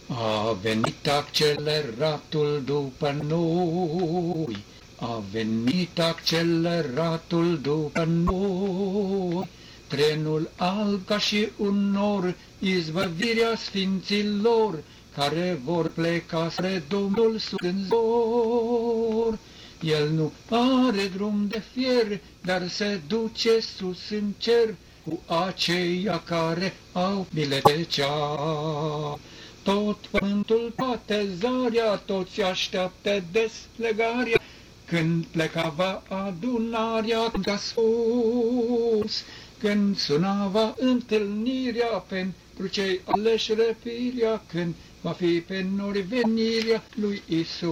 A venit acceleratul după noi, a venit acceleratul după noi, trenul alb ca și un nor, izbăvirea sfinților, care vor pleca spre Domnul sus în zor. El nu are drum de fier, dar se duce sus în cer, cu aceia care au bilete cear. Tot pământul, toate zarea, toți așteaptă deslegarea, când plecava adunarea ca sus, când sunava întâlnirea pentru cei aleși răpirea, când va fi pe nori venirea lui Isus.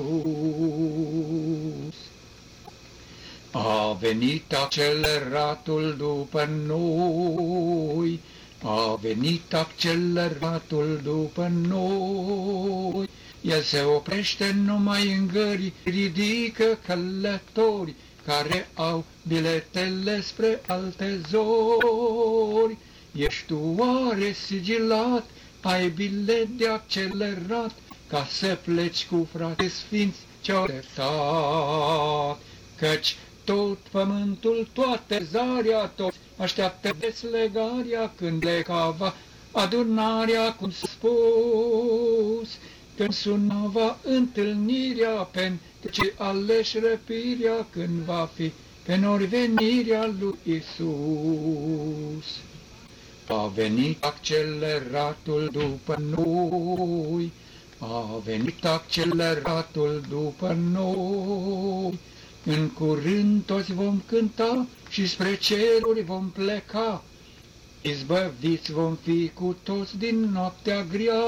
A venit acceleratul după noi, a venit acceleratul după noi. El se oprește numai în gări, ridică călători care au biletele spre alte zori. Ești tu oare sigilat, ai bilet de accelerat, ca să pleci cu frate sfinți ce-au dreptat? Căci tot pământul, toate zarea, toți așteaptă deslegarea, când plecava adunarea, cum s-a spus, când sunava întâlnirea pentru cei aleși răpirea, când va fi pe nori venirea lui Isus. A venit acceleratul după noi, a venit acceleratul după noi. În curând toți vom cânta și spre ceruri vom pleca, izbăviți vom fi cu toți din noaptea grea.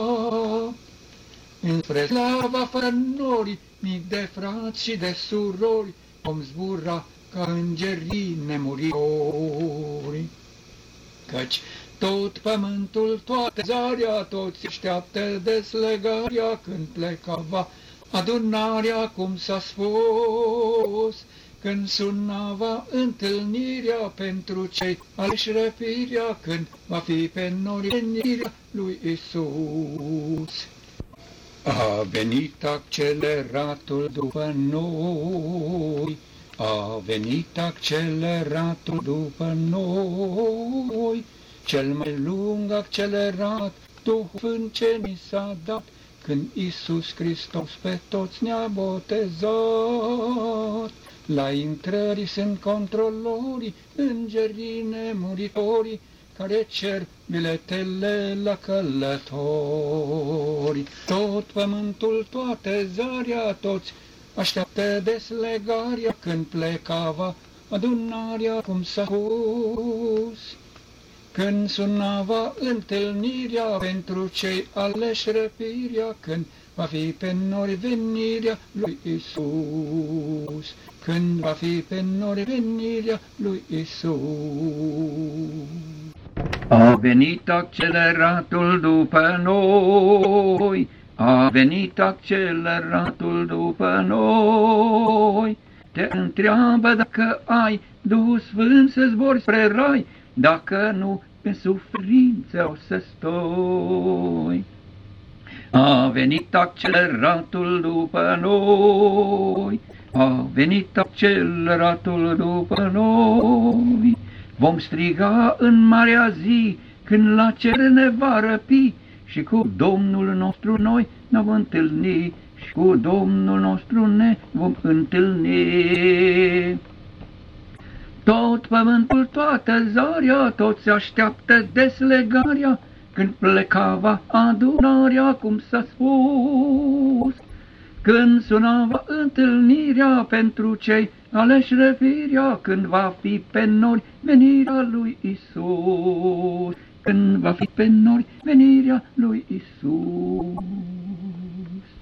Înspre slava fără nori, mii de frați și de surori, vom zbura ca îngerii nemuritori. Căci tot pământul, toată zarea, toți așteaptă deslegarea, când plecava adunarea, cum s-a spus, când sunava întâlnirea pentru cei aleși răpirea, când va fi pe nori venirea lui Isus. A venit acceleratul după noi, a venit acceleratul după noi, cel mai lung accelerat, Duhul ce ni s-a dat, când Iisus Hristos pe toți ne-a botezat. La intrării sunt controlorii, îngerii nemuritorii, care cer biletele la călători. Tot pământul, toate zarea, toți așteaptă deslegarea, când plecava adunarea, cum s-a spus. Când sunava întâlnirea pentru cei aleși răpirea, când va fi pe nori venirea lui Isus. Când va fi pe nori venirea lui Isus. A venit acceleratul după noi, a venit acceleratul după noi. Te întreabă dacă ai Duhul Sfânt să zbori spre rai, dacă nu, pe suferință o să stoi. A venit acceleratul după noi, a venit acceleratul după noi. Vom striga în marea zi, când la cer ne va răpi, și cu Domnul nostru noi ne vom întâlni, și cu Domnul nostru ne vom întâlni. Tot pământul, toată zarea, toți așteaptă deslegarea, când plecava adunarea, cum s-a spus. Când sunava întâlnirea pentru cei aleși răpirea, când va fi pe nori venirea lui Isus. Când va fi pe nori venirea lui Isus.